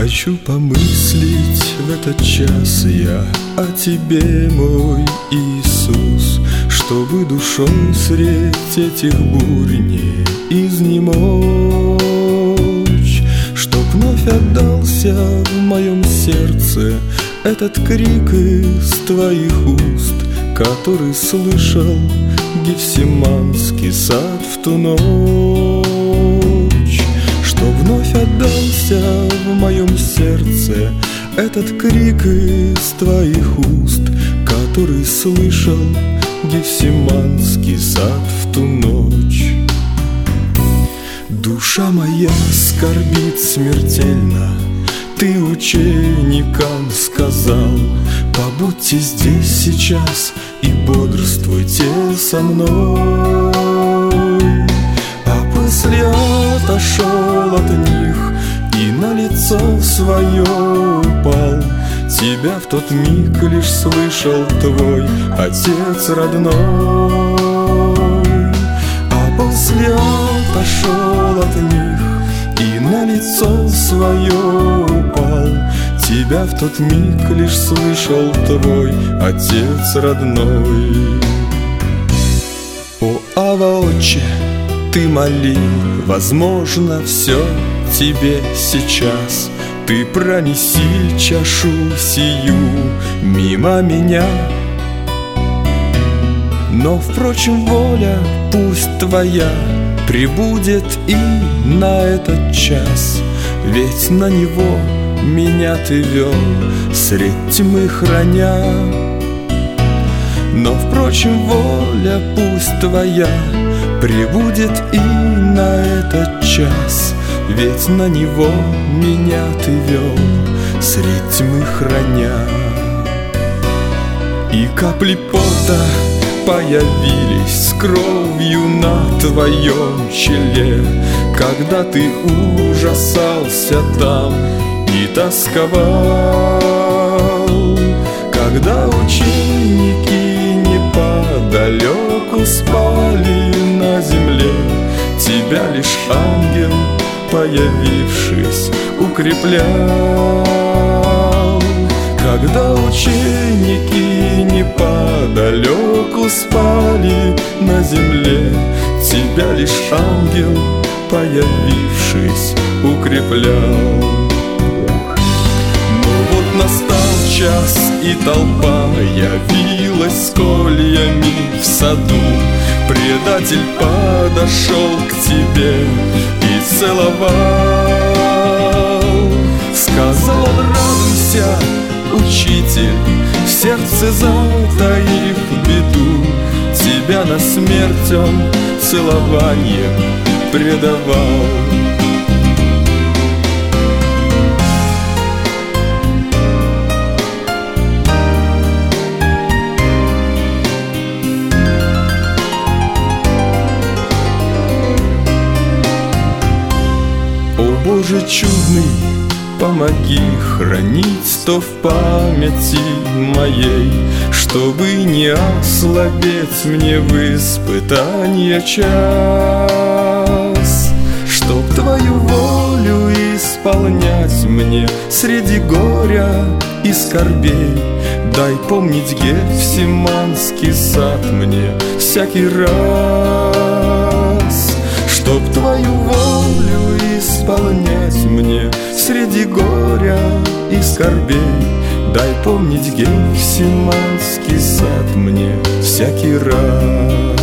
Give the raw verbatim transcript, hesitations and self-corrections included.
Хочу помыслить в этот час я о Тебе, мой Иисус, чтобы душой средь этих бурь не изнемочь, чтоб вновь отдался в моем сердце этот крик из Твоих уст, который слышал Гефсиманский сад в ту ночь, чтоб вновь отдался в моем сердце этот крик из Твоих уст, который слышал Гефсиманский сад в ту ночь. Душа моя скорбит смертельно, Ты ученикам сказал: побудьте здесь сейчас и бодрствуйте со мной. А после отошел от них и на лицо свое упал. Тебя в тот миг лишь слышал Твой Отец родной. А после отошел от них и на лицо свое упал. Тебя в тот миг лишь слышал Твой Отец родной. О, Авва, Отче, Ты моли, возможно, все Тебе сейчас. Ты пронеси чашу сию мимо меня. Но, впрочем, воля пусть Твоя прибудет и на этот час, ведь на него меня Ты вел, средь тьмы храня. Но, впрочем, воля пусть Твоя прибудет и на этот час, ведь на него меня Ты вел, средь тьмы храня. И капли пота появились с кровью на Твоем челе, когда Ты ужасался там и тосковал, когда ученики неподалеку спали на земле. Тебя лишь ангел, появившись, укреплял. Когда ученики неподалеку спали на земле, тебя лишь ангел, появившись, укреплял. Но вот настал час, и толпа явилась с кольями в саду. Предатель подошел к тебе и целовал. Сказал он: радуйся, учитель, в сердце затаив беду. Тебя на смерть он целованием предавал. О Боже чудный, помоги хранить то в памяти моей, чтобы не ослабеть мне в испытанье час, чтоб Твою волю исполнять мне среди горя и скорбей. Дай помнить Гефсиманский сад мне всякий раз, чтоб Твою волю исполнять мне среди горя и скорбей. Дай помнить Гефсиманский сад мне всякий раз.